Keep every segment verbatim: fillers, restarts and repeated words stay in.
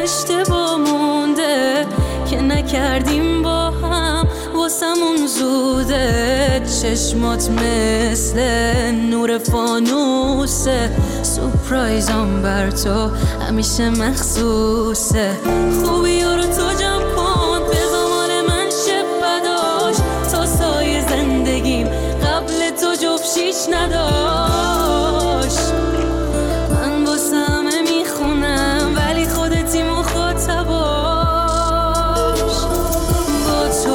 اشتباه مونده که نکردیم با هم، واسمون زوده. چشمات مثل نور فانوسه، سورپرایزم بر تو همیشه مخصوصه. خوبی رو تو جمع کن بذار مال من شه بداش، تا سایه زندگیم قبل تو جفشیش نداشت. من واسه همه میخونم ولی خودتی مخاطباش. با تو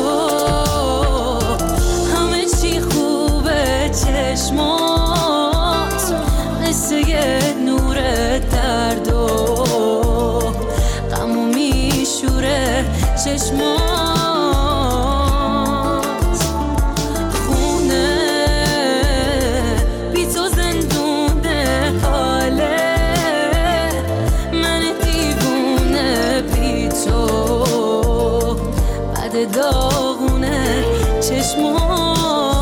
همه چی خوبه، چشمات مثل یه نور درد و غمو میشوره. چشمات خونه بی تو زندونه، حاله من دیوونه بی تو بعد داغونه. چشمات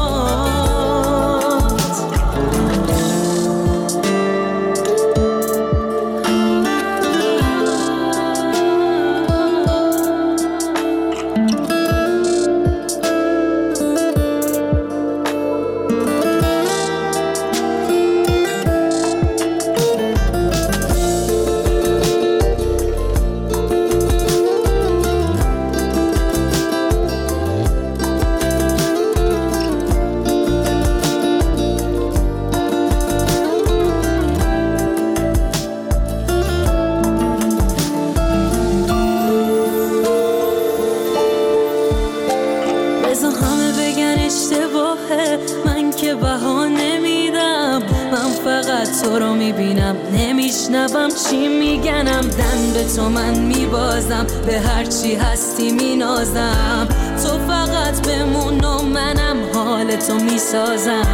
من که بها نمیدم، من فقط تو رو میبینم، نمیشنوم چی میگنم. دن به تو من میبازم، به هر چی هستی مینازم. تو فقط بمون و منم حال تو میسازم.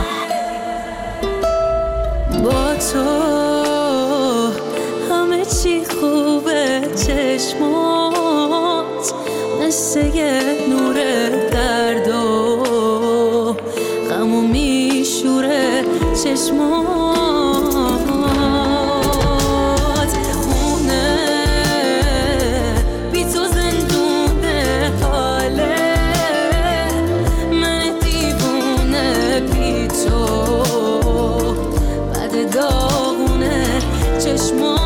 با تو همه چی خوبه، چشمات مثل یه نور درد و غمو میشوره. چشمات خونه بی تو زندونه، حاله من دیوونه بی تو بعد داغونه. چشمات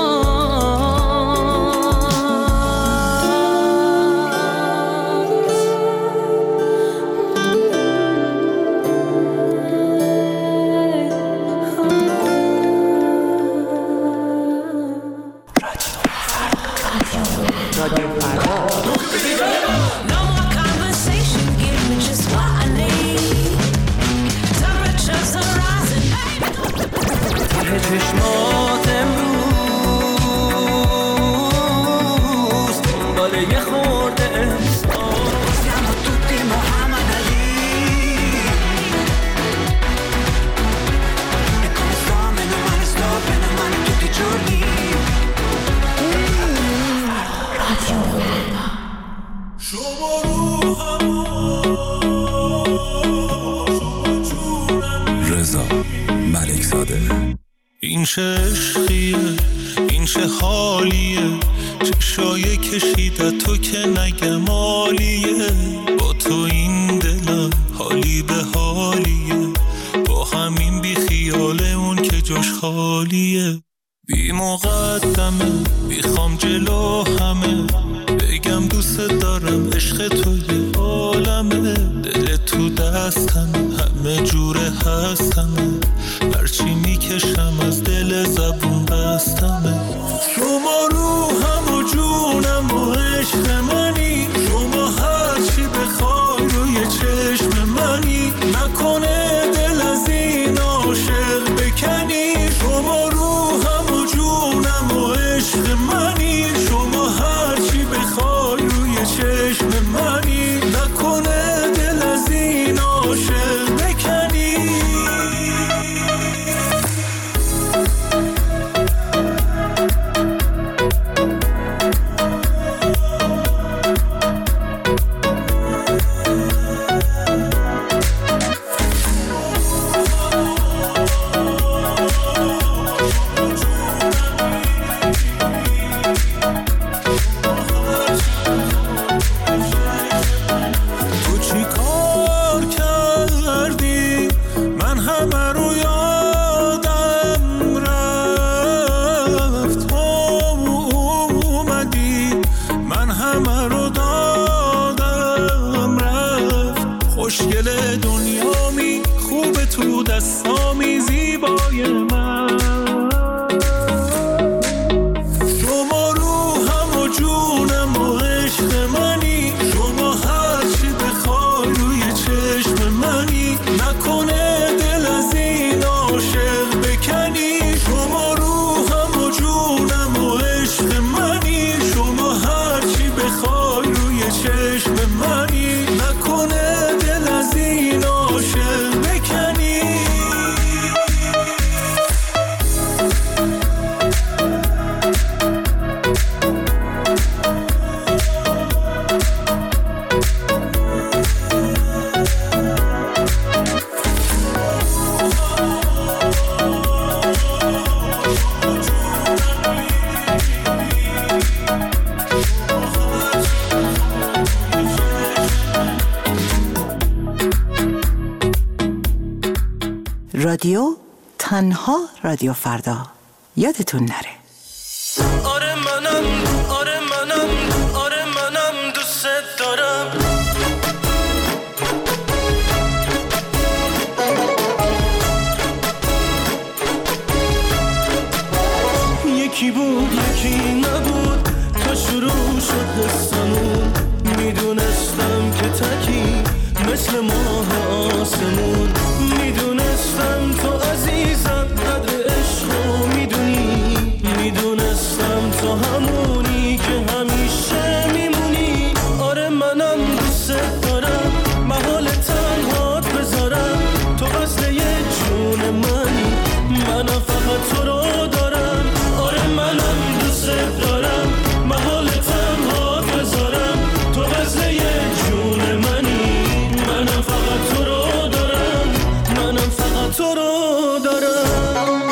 چشمات امروز دنبال یه خورده احساس. Siamo tutti Muhammad Ali e come sto meno male sto bene male tutti i giorni. شما رضا ملک زاده. این چه عشقیه، این چه حالیه، چشای کشیده تو که نگم عالیه. با تو این دلم حالی به حالیه، با همین بی خیاله اون که جاش خالیه. بی مقدمه بیخوام جلو همه بگم دوست دارم، عشق تو یه عالمه. دل تو دستمه همه جوره هستمه، هرچی میکشم از دل زبون بستمه. شما روحم و جونم و عشق منی، شما هرچی بخوای روی چشم منی. نکنه دل از این عاشق بکنی، شما روحم و جونم و عشق منی، شما هرچی بخوای روی چشم منی. بسامی زیبای من. شما روحم و جونم و عشق منی، شما هرچی بخوای روی چشم منی، نکنه دل از این عاشق بکنی. شما روحم و جونم و عشق منی، شما هرچی بخوای روی چشم منی، نکنه دل از این عاشق بکنی. رادیو تنها رادیو فردا، یادتون نره. آره منم، آره منم، آره منم دوست دارم. یکی بود یکی نبود تا شروع شد قصه‌مون، میدونستم که تکی مثل ماه آسمون، میدونستم تو عزیزم قدر عشقو میدونی، میدونستم تو همونی که همیشه میمونی. آره منم دوست دارم، محال تنهات بذارم، تو وصل یه جون منی، منم فقط تو رو دارم. آره منم دوست دارم، محال تنهات بذارم، تو وصل یه جون منی، منم فقط تو رو دارم، منم فقط تو رو دارم.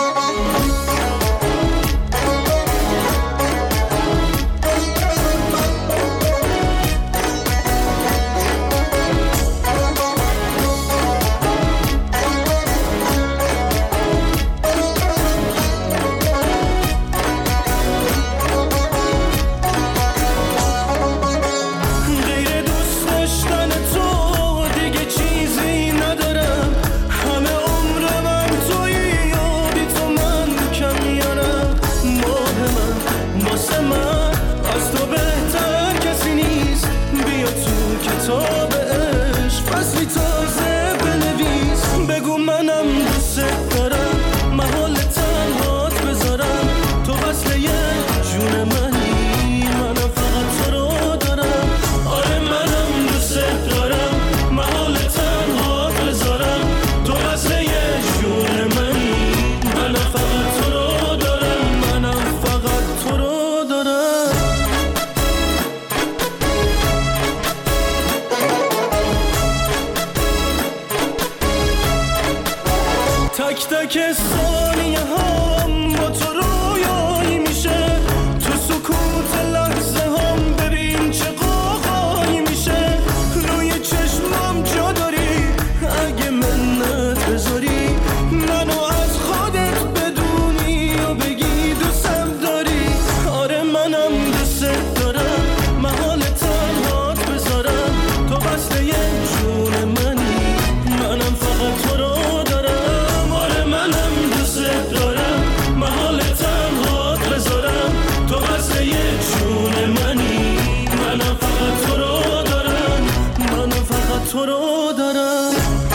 تک تک ثانیه هم با تو رویایی میشه، تو سکوت لحظه هم ببین چه قاقایی میشه، روی چشمم جا داری اگه منت بذاری، منو از خودت بدونی و بگی دوستم داری. آره منم دوست دارم، محال تنهات بذارم، تو وصل یه جون منی، منم فقط تو رو دارم. آره منم دوست دارم، محال تنهات بذارم، تو وصل یه جون منی، منم فقط تو رو دارم، منم فقط تو رو دارم.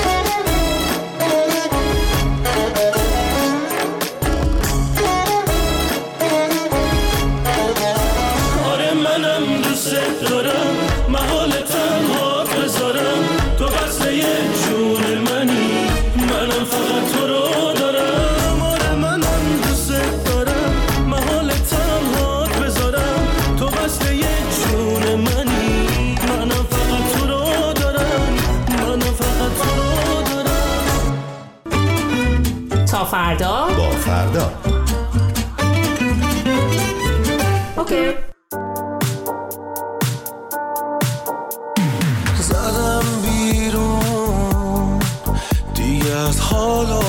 آره منم دوست دارم، محال تنهات بذارم، تو وصل یه جون منی، منم فقط تو رو دارم. آره منم دوست دارم، محال تنهات بذارم، تو وصل یه جون منی، منم فقط تو رو دارم، منم فقط تو رو دارم. تا فردا با فردا. اوکی. زدم بیرون دیگه از حال و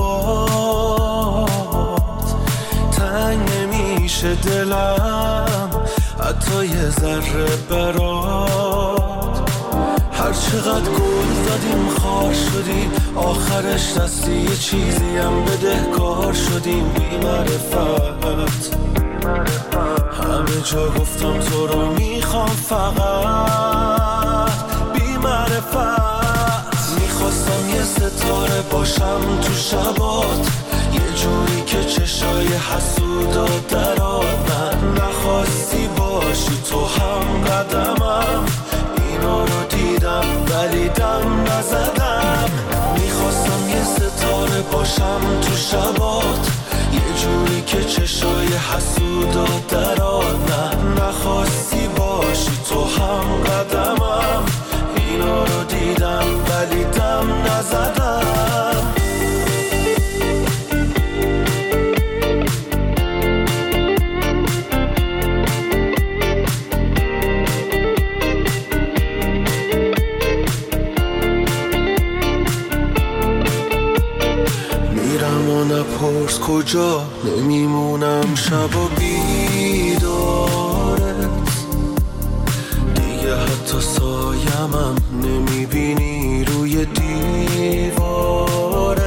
هوات، تنگ نمیشه دلم حتی یه ذره برات، هر هر چقدر گل زدیم خار شدی، آخرش دستی یه چیزی هم بدهکار شدیم. بی معرفت همه جا گفتم تو رو میخوام، فقط بی معرفت میخواستم یه ستاره باشم تو شبات، یه جوری که چشای حسودات درات. نه نخواستی باشی تو هم قدمم، اینا رو دیدم ولی دم نزدم. میخواستم یه ستاره باشم تو شبات، یه جوری که چشای حسودات درات. نه نخواستی باشی تو هم قدمم، اینا رو دیدم ولی دم نزدم. نپرس کجا نمیمونم شب و بیدارت، دیگه حتی سایمم نمیبینی روی دیوارت.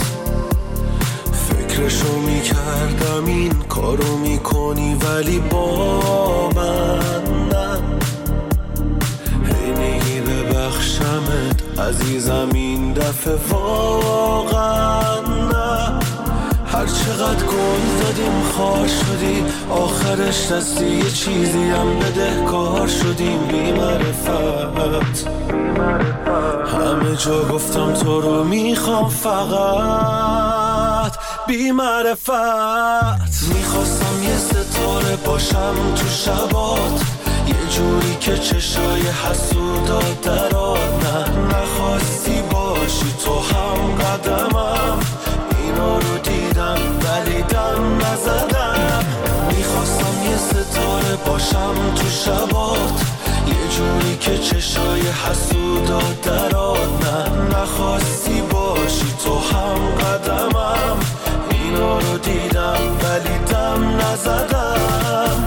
فکرشو میکردم این کارو میکنی ولی با من نه، هی میگی ببخشمت عزیزم این دفعه واقعا نه. هر چقدر گل زدیم خار شدی، آخرش دستی یه چیزی هم بدهکار شدیم. بی معرفت همه جا گفتم تو رو میخوام، فقط بی معرفت میخواستم یه ستاره باشم تو شبات، یه جوری که چشای حسودات درات. نه نخواستی باشی تو هم قدمم، اینا رو دیدم ولی دم نزدم. میخواستم یه ستاره باشم تو شبات، یه جوری که چشای حسودات درات. نه نخواستی باشی تو هم قدمم، اینا رو دیدم ولی دم نزدم.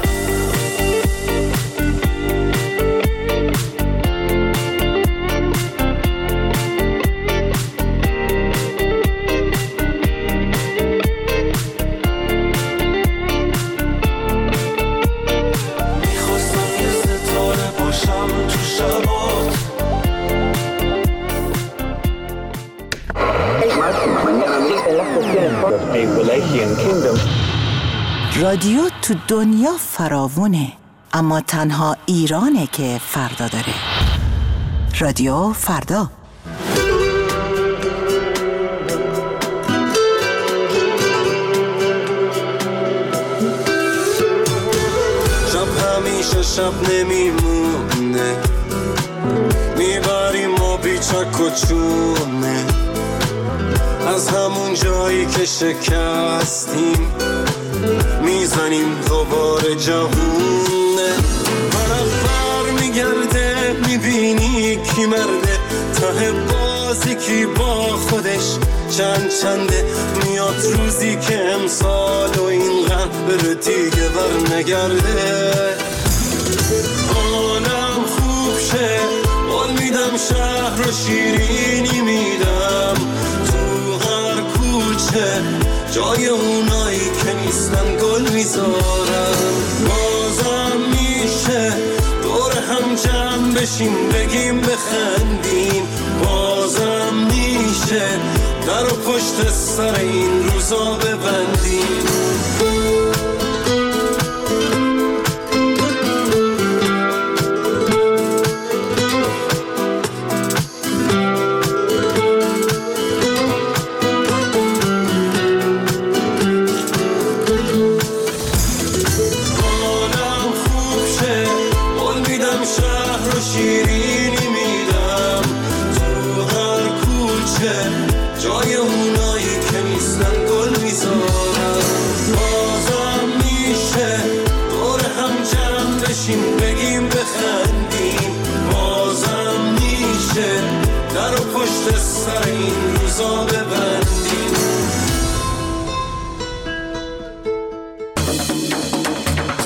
رادیو تو دنیا فراوونه، اما تنها ایرانه که فردا داره. رادیو فردا. شب همیشه شب نمیمونه، میبریم ما بیچک و چونه، از همون جایی که شکستیم میزنیم دوباره جوونه. طرف بر میگرده میبینی کی مرده، ته بازی کی با خودش چند چنده. میاد روزی که امسال و اینقدر بره دیگه بر نگرده. حالم خوب شه قول میدم، شهر رو شیرینی میدم، تو هر کوچه جای اونایی که نیستن گل میذارم. بازم میشه دور هم جمع بشیم بگیم بخندیم، بازم میشه در و پشت سر این روزا ببندیم.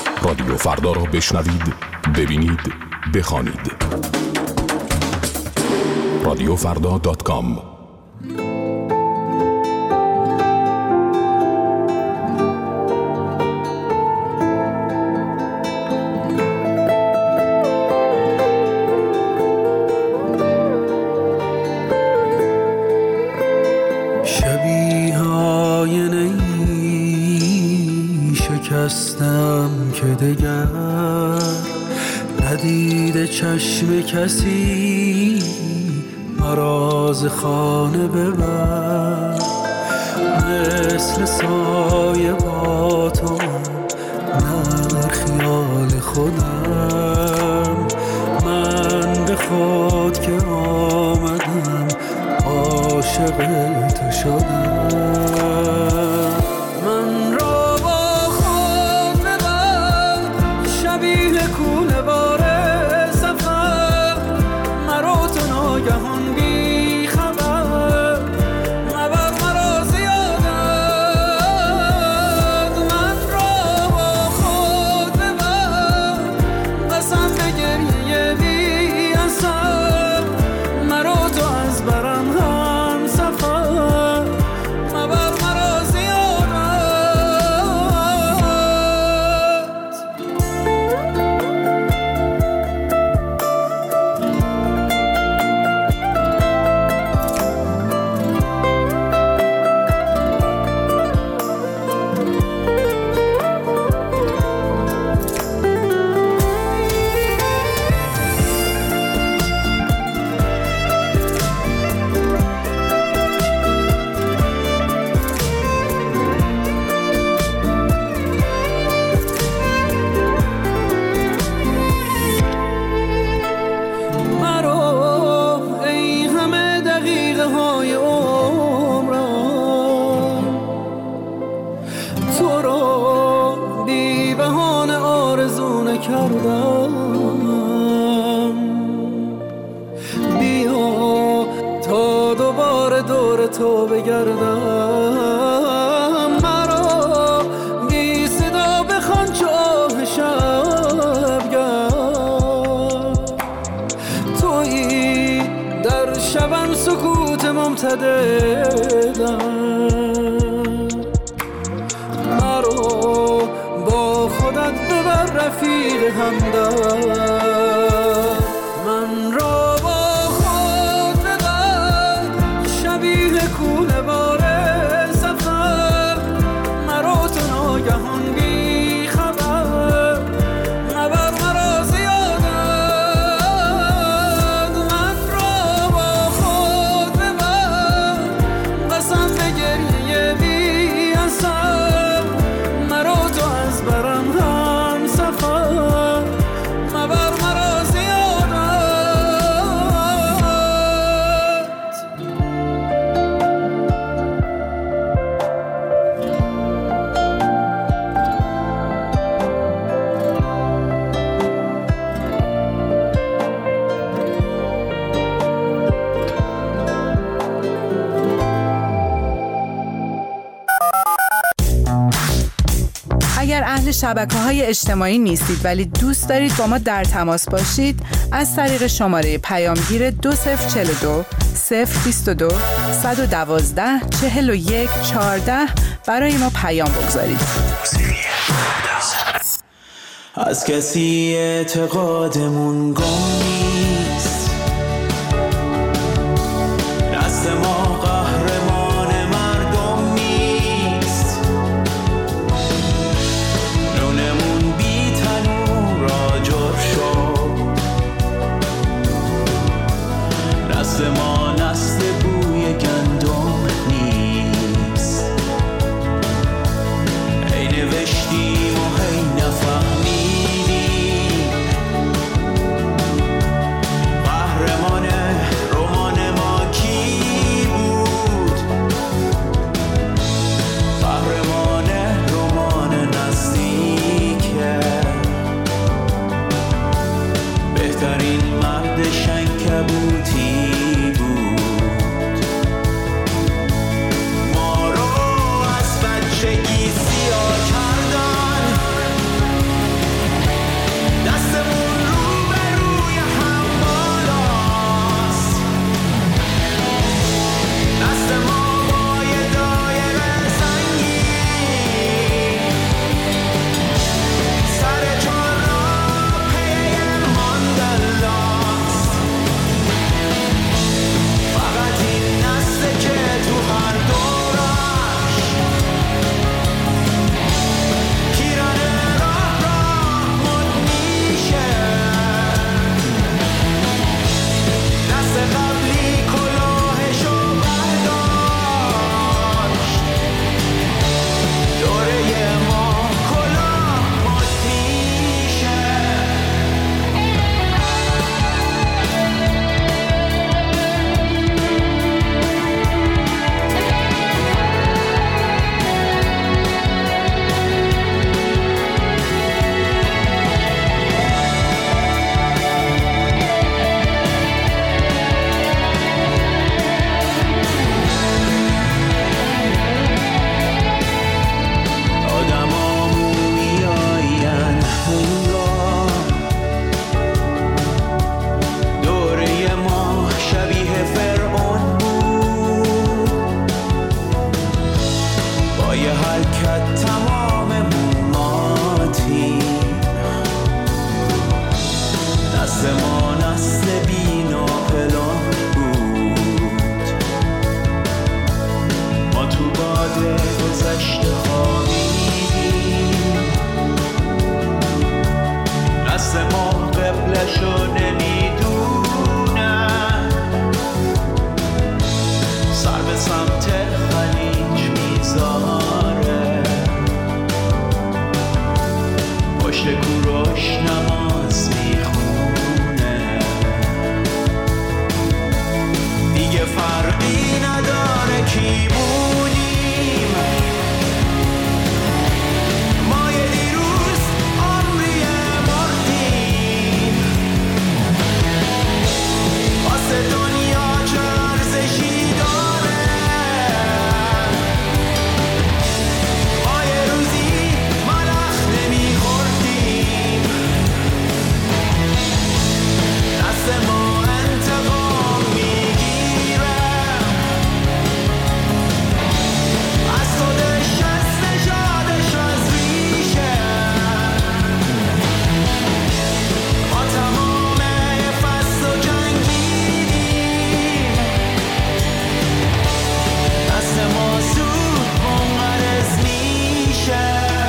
رادیو فردا را بشنوید، ببینید، بخوانید. رادیو فردا دات کام. شکستم که دگر ندیده چشم کسی مراز خانه ببر، مثل سایه با تو در خیال خودم، من به خود که آمدم عاشق تو شدم. من را کونه باره سفر مرا تو ناگهان بی خبر، مبر مرا زیادت، من را با خود ببر، قسم به گریه بی اثر، مرا تو از برم هم سفر، مبر مرا زیادت. بیا تا دوباره دور تو بگردم، مرا بی صدا بخوان چاه شبگرد، تویی در شبم سکوت ممتددم، مرا با خودت ببر رفیق همدم، من را با خود ببر شبیه کونه باره سفر، مرا تو ناگهان بی خبر، مبر مرا زیادت، من را با خود ببر، قسم به گریه بی اثر، مرا تو از برم هم سفر، مبر مرا زیادت. اگر اهل شبکه‌های اجتماعی نیستید ولی دوست دارید با ما در تماس باشید، از طریق شماره پیامگیر دو صفر چهل و دو صفر بیست و دو صد و دوازده چهل و یک چهارده برای ما پیام بگذارید. از کسی اعتقادمون گم نیست، دست ما قهرمان مردم نیست، نونمون بی تنور آجر شد، دست ما نست بوی گندم نیست، ای نوشتیم و هی نفهمیدیم، جاشو نمیدونن، سر به سمت خلیج میذاره، پشت کوروش نماز میخونه، دیگه فرقی نداره کی بودیم، ما یه دیروز عمری مردیم، واسه دنیا چه ارزشی داره، ما یه روزی ملخ نمیخوردیم، دست ما انتقام میگیره از خودش، از نژادش، از ریشه، ما تمام فصل و جنگیدیم، دست ما زود منقرض میشه.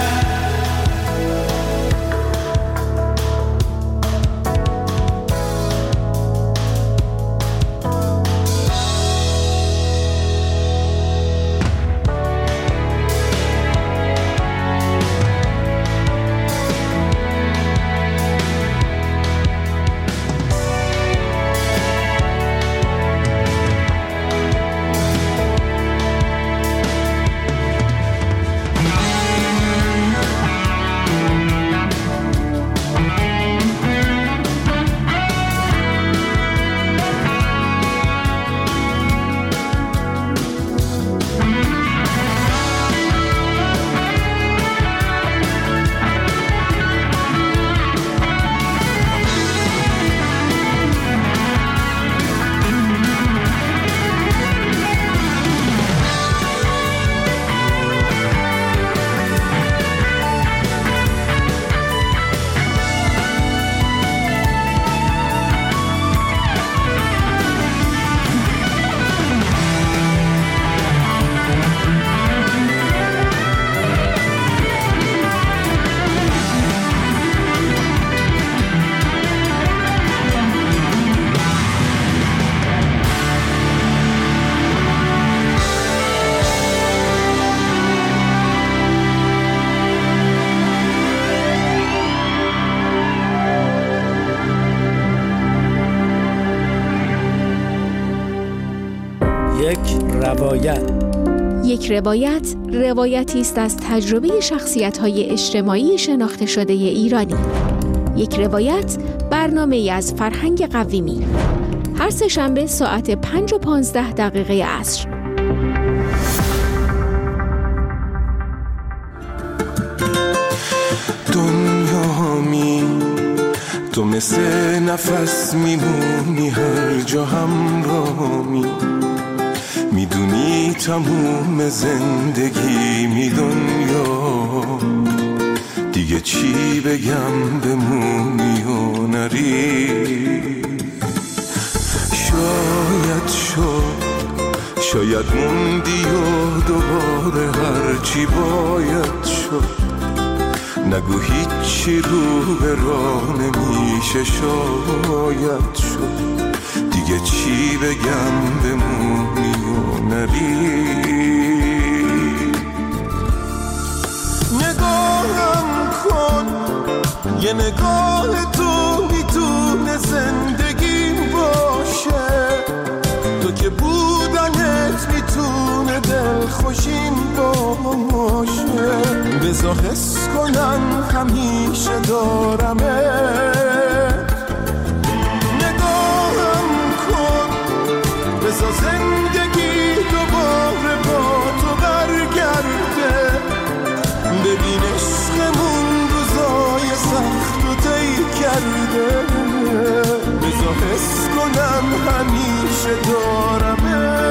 یک روایت. یک روایت روایتی است از تجربه شخصیت‌های اجتماعی شناخته شده ایرانی. یک روایت برنامه‌ای از فرهنگ قویمی. هر سه شنبه ساعت پنج و پانزده دقیقه عصر. دنیا می تو مثل نفس میمونی، هر جا همراهی، میدونی تموم زندگی می دنیا، دیگه چی بگم بمونی و نری. شاید شد شاید موندی و دوباره هرچی باید شد، نگو هیچی رو به راه نمیشه. شاید شد دیگه چی بگم بمونی و نری. نگاهم کن، یه نگاه تو میتونه زندگیم باشه، تو که بودنت میتونه دلخوشیم باشه. بذار حس کنم همیشه دارمه. نگاهم کن، بذار زندگی دوباره با تو برگرده. ببین عشقمون روزای سخت و طی کرده. بذار حس کنم همیشه دارمه.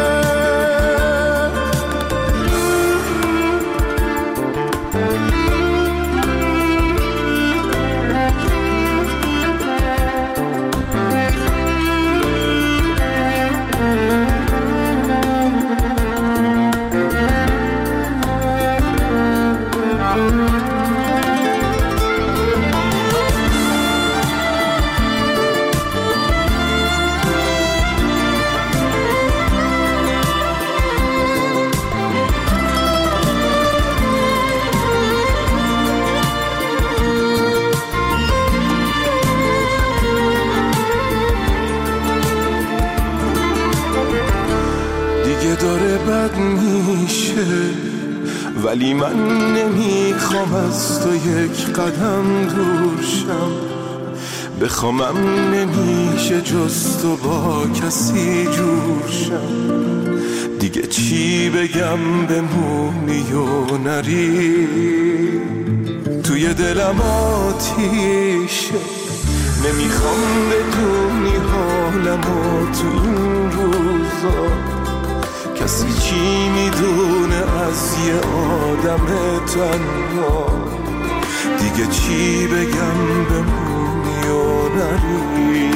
ولی من نمیخوام از تو یک قدم دور شم. بخوامم نمیشه جز تو با کسی جور شم. دیگه چی بگم بمونی و نری، توی دلم آتیشه. نمیخوام بدونی حالمو تو این روزا. کسی چی میدونه از یه آدم تنها. دیگه چی بگم بمونی و نری.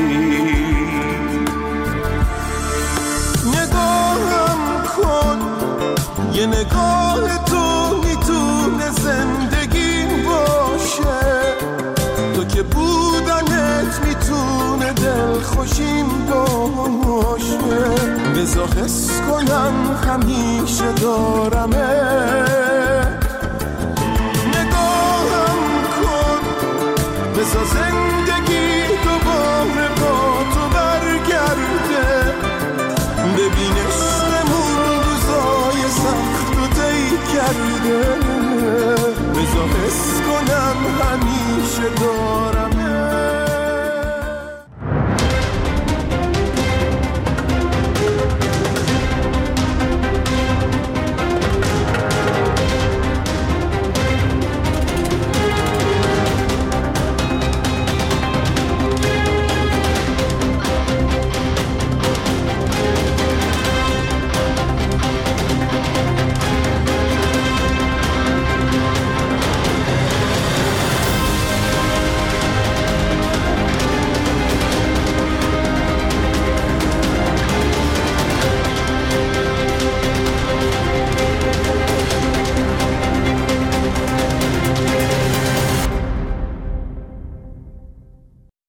نگاهم کن، یه نگاه تو میتونه زندگی باشه. تو که بودنت میتونه دل خوشیم باشه. بذار حس کنم همیشه دارمت.